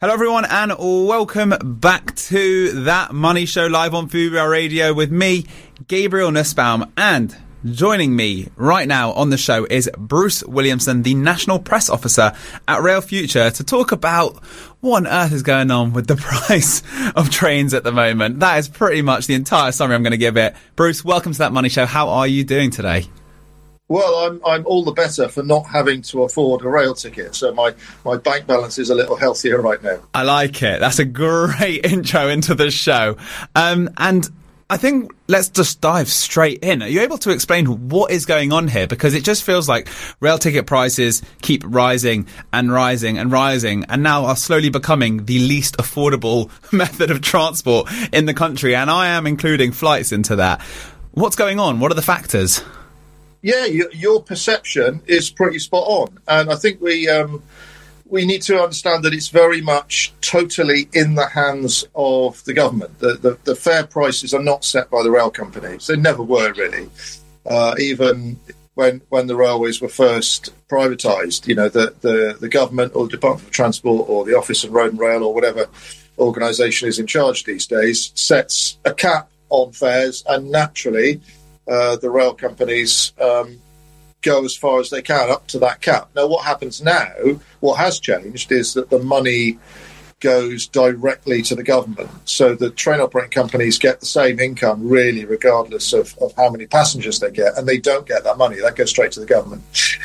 Hello everyone and welcome back to That Money Show live on Fubar Radio with me, Gabriel Nussbaum, and joining me right now on the show is Bruce Williamson, the National Press Officer at Rail Future, to talk about what on earth is going on with the price of trains at the moment. That is pretty much the entire summary I'm going to give it. Bruce, welcome to That Money Show. How are you doing today? Well, I'm all the better for not having to afford a rail ticket, so my bank balance is a little healthier right now. I like it. That's a great intro into the show. And I think let's just dive straight in. Are you able to explain what is going on here? Because it just feels like rail ticket prices keep rising and rising and rising, and now are slowly becoming the least affordable method of transport in the country. And I am including flights into that. What's going on? What are the factors? Yeah, your perception is pretty spot on. And I think we need to understand that it's very much totally in the hands of the government. The fare prices are not set by the rail companies. They never were, really. Even when the railways were first privatised, you know, the government or the Department of Transport or the Office of Road and Rail or whatever organisation is in charge these days sets a cap on fares, and naturally the rail companies go as far as they can up to that cap. Now, what happens now, what has changed, is that the money goes directly to the government. So the train operating companies get the same income, really, regardless of how many passengers they get, and they don't get that money. That goes straight to the government.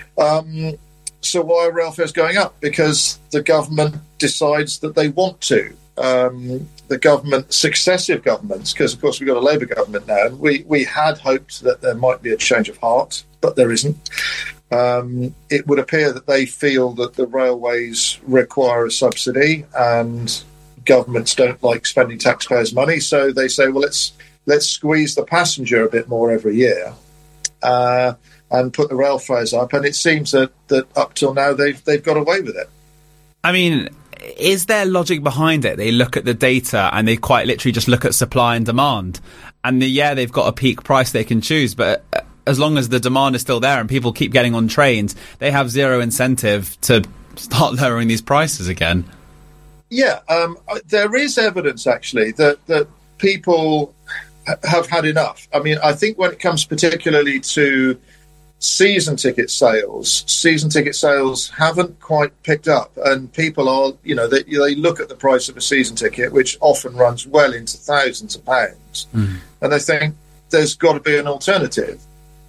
So why are rail fares going up? Because the government decides that they want to. The government, successive governments, because of course we've got a Labour government now, and we had hoped that there might be a change of heart, but there isn't. It would appear that they feel that the railways require a subsidy, and governments don't like spending taxpayers' money, so they say, well, let's squeeze the passenger a bit more every year, and put the rail fares up. And it seems that up till now they've got away with it. I mean, is there logic behind it? They look at the data and they quite literally just look at supply and demand. And they've got a peak price they can choose, but as long as the demand is still there and people keep getting on trains, they have zero incentive to start lowering these prices again. Yeah, there is evidence, actually, that people have had enough. I mean, I think when it comes particularly to season ticket sales haven't quite picked up, and people are, you know, they look at the price of a season ticket, which often runs well into thousands of pounds, and they think there's got to be an alternative.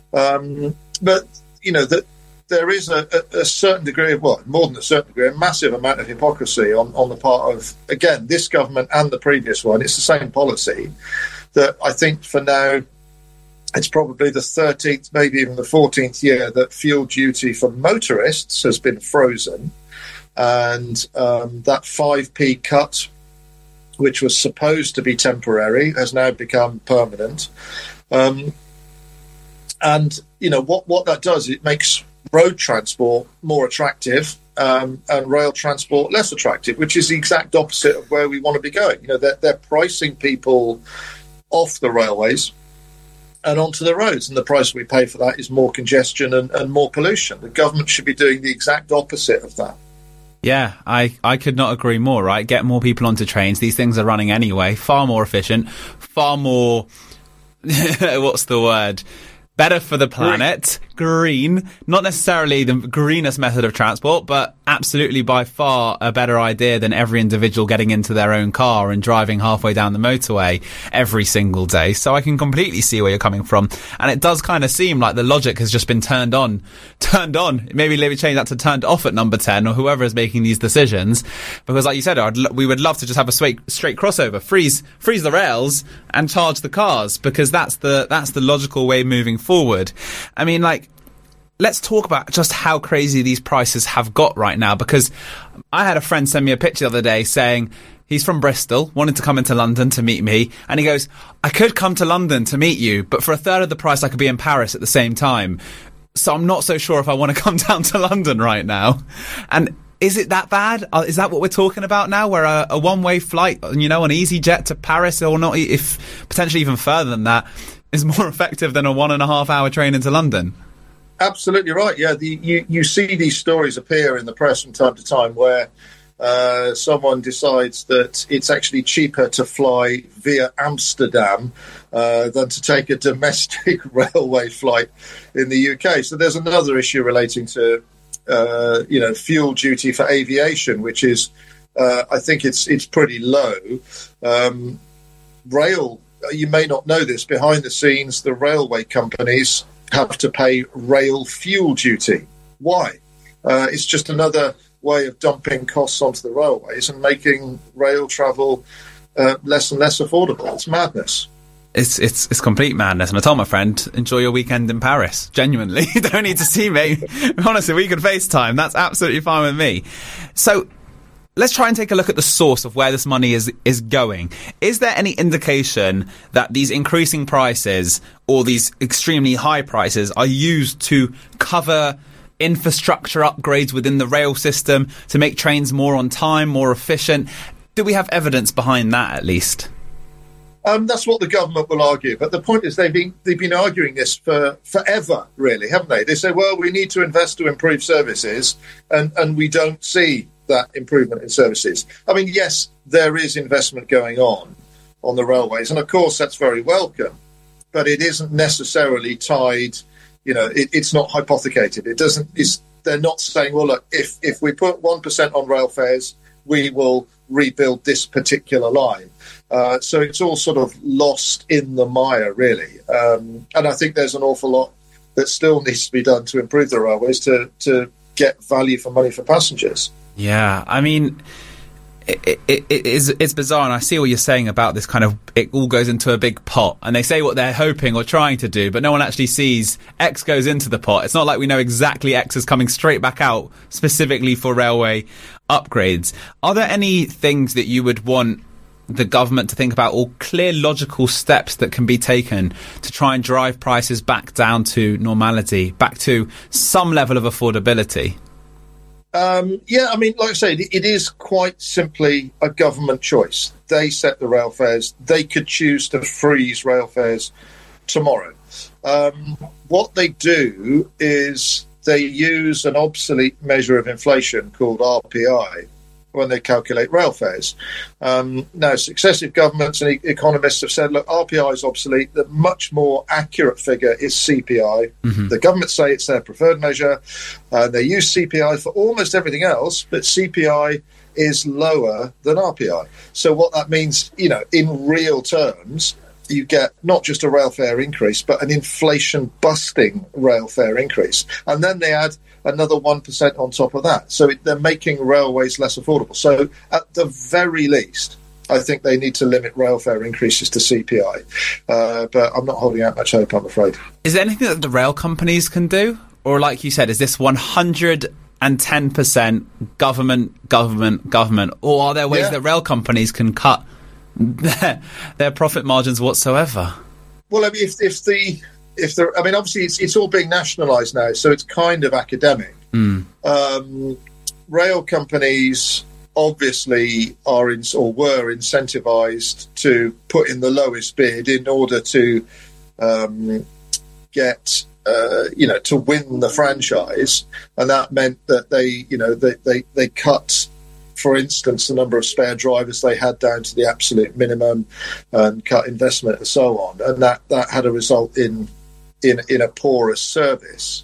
But, you know, that there is a certain degree of, well, more than a certain degree, a massive amount of hypocrisy on the part of, again, this government and the previous one. It's the same policy that I think for now, it's probably the 13th, maybe even the 14th year that fuel duty for motorists has been frozen. And that 5p cut, which was supposed to be temporary, has now become permanent. And, you know, what that does, it makes road transport more attractive and rail transport less attractive, which is the exact opposite of where we want to be going. You know, they're pricing people off the railways and onto the roads, and the price we pay for that is more congestion and more pollution. The government should be doing the exact opposite of that. Yeah, I could not agree more, right? Get more people onto trains. These things are running anyway. Far more efficient, far more, what's the word? Better for the planet, green, not necessarily the greenest method of transport, but absolutely by far a better idea than every individual getting into their own car and driving halfway down the motorway every single day. So I can completely see where you're coming from. And it does kind of seem like the logic has just been turned on. Maybe change that to turned off at number 10 or whoever is making these decisions. Because like you said, we would love to just have a straight crossover, freeze the rails and charge the cars, because that's the logical way moving forward. I mean, like, let's talk about just how crazy these prices have got right now, because I had a friend send me a picture the other day saying he's from Bristol, wanted to come into London to meet me, and he goes, I could come to London to meet you, but for a third of the price I could be in Paris at the same time. So I'm not so sure if I want to come down to London right now. And is it that bad? Is that what we're talking about now, where a one-way flight, you know, an EasyJet to Paris, or not, if potentially even further than that, is more effective than a 1.5 hour train into London? Absolutely right. Yeah, you see these stories appear in the press from time to time where someone decides that it's actually cheaper to fly via Amsterdam than to take a domestic railway flight in the UK. So there's another issue relating to fuel duty for aviation, which is I think it's pretty low. Rail, you may not know this, behind the scenes, the railway companies have to pay rail fuel duty. Why? It's just another way of dumping costs onto the railways and making rail travel less and less affordable. It's madness. It's complete madness. And I told my friend, enjoy your weekend in Paris. Genuinely. You don't need to see me. Honestly, we could FaceTime. That's absolutely fine with me. So let's try and take a look at the source of where this money is going. Is there any indication that these increasing prices or these extremely high prices are used to cover infrastructure upgrades within the rail system to make trains more on time, more efficient? Do we have evidence behind that, at least? That's what the government will argue. But the point is they've been arguing this for forever, really, haven't they? They say, well, we need to invest to improve services, and we don't see that improvement in services. I mean, yes, there is investment going on the railways, and of course that's very welcome, but it isn't necessarily tied. It's not hypothecated. They're not saying, well, look, if we put 1% on rail fares, we will rebuild this particular line. So it's all sort of lost in the mire, really. And I think there's an awful lot that still needs to be done to improve the railways to get value for money for passengers. Yeah, I mean, it's bizarre, and I see what you're saying about this kind of, it all goes into a big pot, and they say what they're hoping or trying to do, but no one actually sees X goes into the pot. It's not like we know exactly X is coming straight back out specifically for railway upgrades. Are there any things that you would want the government to think about, or clear logical steps that can be taken to try and drive prices back down to normality, back to some level of affordability? I mean, like I said, it is quite simply a government choice. They set the rail fares. They could choose to freeze rail fares tomorrow. What they do is they use an obsolete measure of inflation called RPI when they calculate rail fares. Now, successive governments and economists have said, look, RPI is obsolete. The much more accurate figure is CPI. Mm-hmm. The government say it's their preferred measure. They use CPI for almost everything else, but CPI is lower than RPI. So what that means, in real terms, you get not just a rail fare increase, but an inflation-busting rail fare increase. And then they add another 1% on top of that. So they're making railways less affordable. So at the very least, I think they need to limit rail fare increases to CPI. But I'm not holding out much hope, I'm afraid. Is there anything that the rail companies can do? Or like you said, is this 110% government? Or are there ways that rail companies can cut their profit margins whatsoever? Well, I mean, obviously it's all being nationalised now, so it's kind of academic. Rail companies obviously were incentivised to put in the lowest bid in order to get to win the franchise, and that meant that they cut, for instance, the number of spare drivers they had down to the absolute minimum, and cut investment and so on, and that had a result in a poorer service.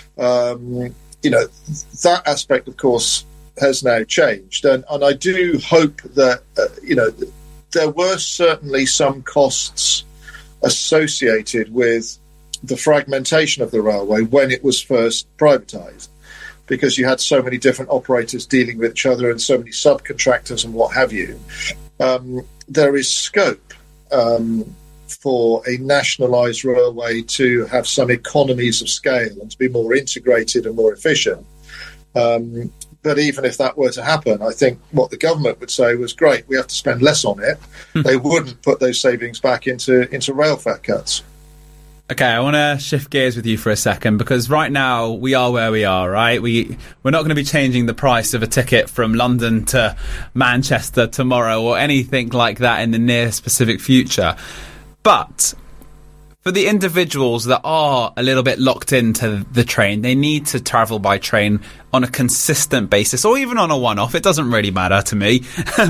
That aspect, of course, has now changed, and I do hope that there were certainly some costs associated with the fragmentation of the railway when it was first privatised, because you had so many different operators dealing with each other and so many subcontractors and what have you. There is scope for a nationalised railway to have some economies of scale and to be more integrated and more efficient. But even if that were to happen, I think what the government would say was, great, we have to spend less on it. They wouldn't put those savings back into rail fare cuts. Okay, I want to shift gears with you for a second, because right now we are where we are, right? We're not going to be changing the price of a ticket from London to Manchester tomorrow or anything like that in the near specific future. But For the individuals that are a little bit locked into the train, they need to travel by train on a consistent basis, or even on a one-off. It doesn't really matter to me.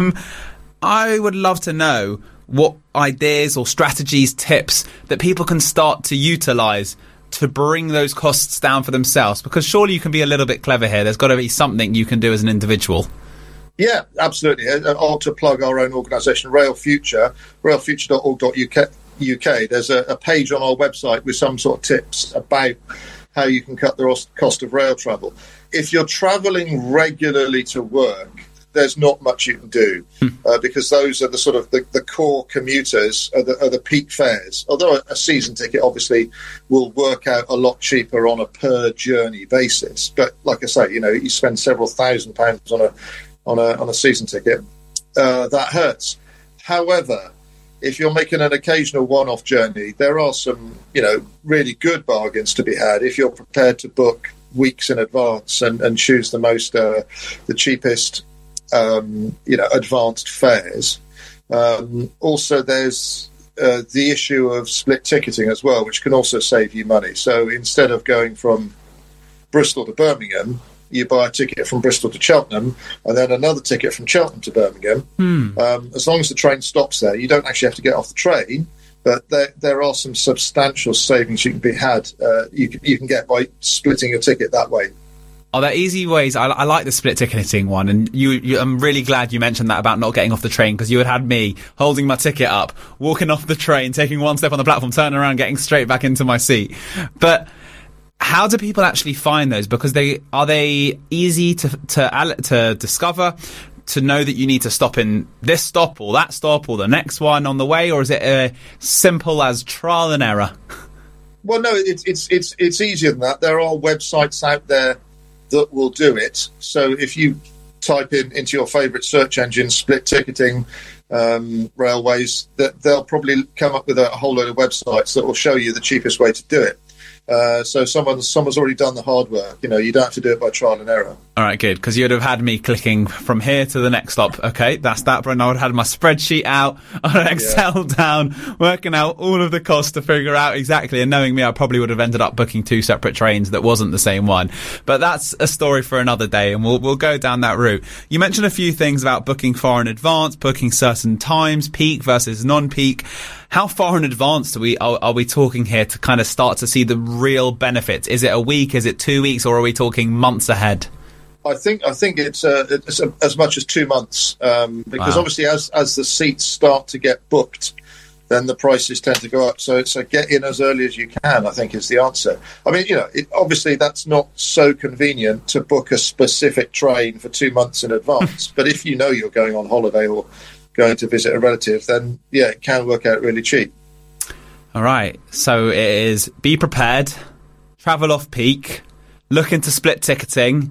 I would love to know what ideas or strategies, tips that people can start to utilise to bring those costs down for themselves, because surely you can be a little bit clever here. There's got to be something you can do as an individual. Yeah, absolutely. I'll to plug our own organisation, Rail Future, railfuture.org.uk. There's a page on our website with some sort of tips about how you can cut the cost of rail travel. If you're travelling regularly to work, there's not much you can do because those are the sort of the core commuters are the peak fares. Although a season ticket obviously will work out a lot cheaper on a per journey basis. But like I say, you spend several £1,000s on a season ticket. That hurts. However, if you're making an occasional one-off journey, there are some really good bargains to be had if you're prepared to book weeks in advance and choose the cheapest advanced fares. Also, there's the issue of split ticketing as well, which can also save you money. So instead of going from Bristol to Birmingham, you buy a ticket from Bristol to Cheltenham and then another ticket from Cheltenham to Birmingham. As long as the train stops there, you don't actually have to get off the train, but there are some substantial savings you can be had. You can get by splitting your ticket that way. Are there easy ways? I like the split ticketing one, and I'm really glad you mentioned that about not getting off the train, because you had me holding my ticket up, walking off the train, taking one step on the platform, turning around, getting straight back into my seat. But how do people actually find those? Because are they easy to discover, to know that you need to stop in this stop or that stop or the next one on the way, or is it as simple as trial and error? Well, no, it's easier than that. There are websites out there that will do it. So if you type into your favourite search engine split ticketing railways, they'll probably come up with a whole load of websites that will show you the cheapest way to do it. So someone's already done the hard work. You don't have to do it by trial and error. All right, good, because you'd have had me clicking from here to the next stop. Okay, that's that. But I would have had my spreadsheet out, on Excel down, working out all of the costs to figure out exactly. And knowing me, I probably would have ended up booking two separate trains that wasn't the same one. But that's a story for another day, and we'll go down that route. You mentioned a few things about booking far in advance, booking certain times, peak versus non-peak. How far in advance are we talking here to kind of start to see the real benefits? Is it a week? Is it 2 weeks? Or are we talking months ahead? I think it's as much as 2 months because obviously as the seats start to get booked, then the prices tend to go up. So get in as early as you can, I think, is the answer. I mean, obviously that's not so convenient to book a specific train for 2 months in advance. But if you know you're going on holiday or going to visit a relative, then yeah, it can work out really cheap. All right, so it is be prepared, travel off peak, look into split ticketing,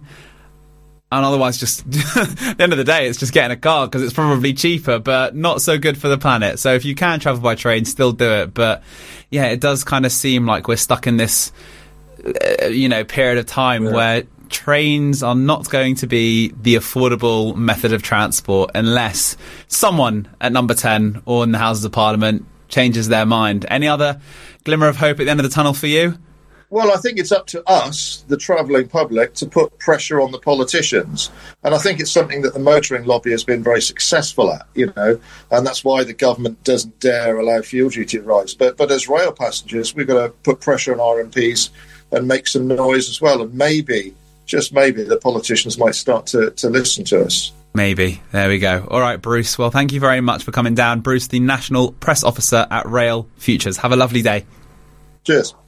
and otherwise just at the end of the day, it's just getting a car because it's probably cheaper, but not so good for the planet. So if you can travel by train, still do it. But yeah, it does kind of seem like we're stuck in this, period of time where trains are not going to be the affordable method of transport unless someone at Number 10 or in the Houses of Parliament changes their mind. Any other glimmer of hope at the end of the tunnel for you? Well, I think it's up to us, the travelling public, to put pressure on the politicians. And I think it's something that the motoring lobby has been very successful at, and that's why the government doesn't dare allow fuel duty to rise. But as rail passengers, we've got to put pressure on our MPs and make some noise as well. And maybe, just maybe, the politicians might start to listen to us. Maybe. There we go. All right, Bruce. Well, thank you very much for coming down. Bruce, the National Press Officer at Rail Futures. Have a lovely day. Cheers.